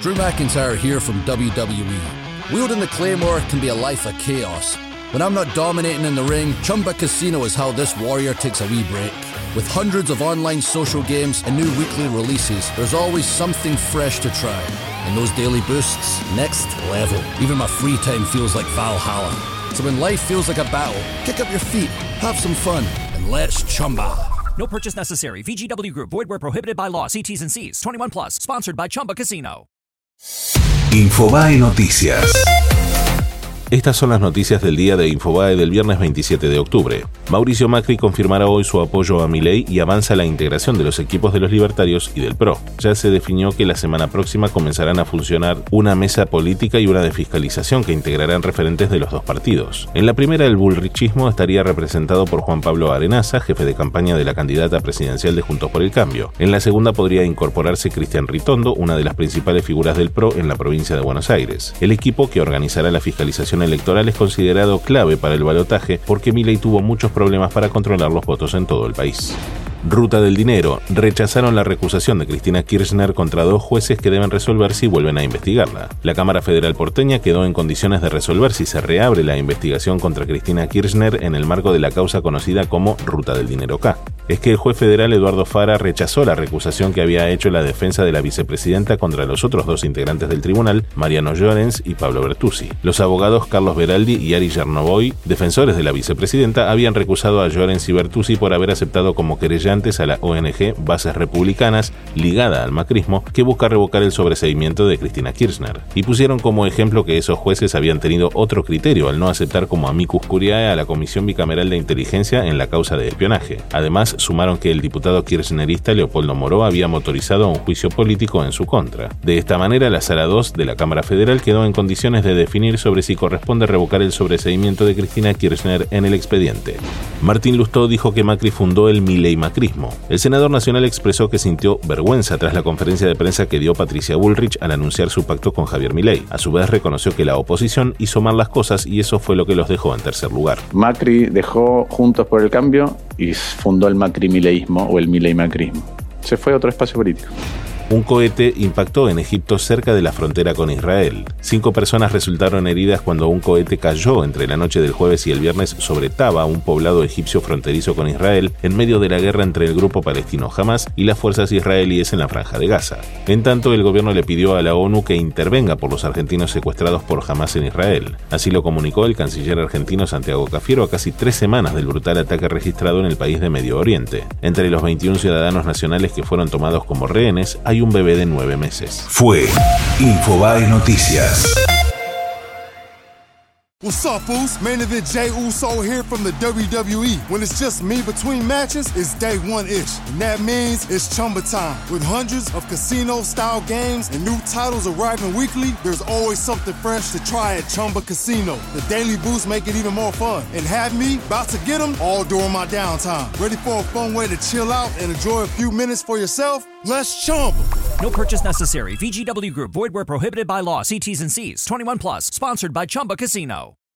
Drew McIntyre here from WWE. Wielding the Claymore can be a life of chaos. When I'm not dominating in the ring, Chumba Casino is how this warrior takes a wee break. With hundreds of online social games and new weekly releases, there's always something fresh to try. And those daily boosts, next level. Even my free time feels like Valhalla. So when life feels like a battle, kick up your feet, have some fun, and let's Chumba. No purchase necessary. VGW Group. Void where prohibited by law. See T's and C's. 21 plus. Sponsored by Chumba Casino. Infobae Noticias. Estas son las noticias del día de Infobae del viernes 27 de octubre. Mauricio Macri confirmará hoy su apoyo a Milei y avanza la integración de los equipos de los libertarios y del PRO. Ya se definió que la semana próxima comenzarán a funcionar una mesa política y una de fiscalización que integrarán referentes de los dos partidos. En la primera, el bullrichismo estaría representado por Juan Pablo Arenaza, jefe de campaña de la candidata presidencial de Juntos por el Cambio. En la segunda podría incorporarse Cristian Ritondo, una de las principales figuras del PRO en la provincia de Buenos Aires. El equipo que organizará la fiscalización electoral es considerado clave para el balotaje porque Milei tuvo muchos problemas para controlar los votos en todo el país. Ruta del dinero. Rechazaron la recusación de Cristina Kirchner contra dos jueces que deben resolver si vuelven a investigarla. La Cámara Federal porteña quedó en condiciones de resolver si se reabre la investigación contra Cristina Kirchner en el marco de la causa conocida como Ruta del Dinero K. Es que el juez federal Eduardo Fara rechazó la recusación que había hecho la defensa de la vicepresidenta contra los otros dos integrantes del tribunal, Mariano Llorens y Pablo Bertuzzi. Los abogados Carlos Beraldi y Ari Yernovoy, defensores de la vicepresidenta, habían recusado a Llorens y Bertuzzi por haber aceptado como querellantes a la ONG Bases Republicanas, ligada al macrismo, que busca revocar el sobreseimiento de Cristina Kirchner. Y pusieron como ejemplo que esos jueces habían tenido otro criterio al no aceptar como amicus curiae a la Comisión Bicameral de Inteligencia en la causa de espionaje. Además, sumaron que el diputado kirchnerista Leopoldo Moró había motorizado un juicio político en su contra. De esta manera, la Sala 2 de la Cámara Federal quedó en condiciones de definir sobre si corresponde revocar el sobreseimiento de Cristina Kirchner en el expediente. Martín Lustó dijo que Macri fundó el Milei-macrismo. El senador nacional expresó que sintió vergüenza tras la conferencia de prensa que dio Patricia Bullrich al anunciar su pacto con Javier Milei. A su vez, reconoció que la oposición hizo mal las cosas y eso fue lo que los dejó en tercer lugar. Macri dejó Juntos por el Cambio y fundó el macrimileísmo o el Milei-macrismo. Se fue a otro espacio político. Un cohete impactó en Egipto cerca de la frontera con Israel. 5 personas resultaron heridas cuando un cohete cayó entre la noche del jueves y el viernes sobre Taba, un poblado egipcio fronterizo con Israel, en medio de la guerra entre el grupo palestino Hamas y las fuerzas israelíes en la Franja de Gaza. En tanto, el gobierno le pidió a la ONU que intervenga por los argentinos secuestrados por Hamas en Israel. Así lo comunicó el canciller argentino Santiago Cafiero a casi 3 semanas del brutal ataque registrado en el país de Medio Oriente. Entre los 21 ciudadanos nacionales que fueron tomados como rehenes, hay un bebé de 9 meses. Fue Infobae Noticias. What's up, fools? Main event Jey Uso here from the WWE. When it's just me between matches, it's day one-ish. And that means it's Chumba time. With hundreds of casino-style games and new titles arriving weekly, there's always something fresh to try at Chumba Casino. The daily boosts make it even more fun. And have me about to get them all during my downtime. Ready for a fun way to chill out and enjoy a few minutes for yourself? Let's Chumba. No purchase necessary. VGW Group. Void where prohibited by law. See T's and C's. 21 plus. Sponsored by Chumba Casino.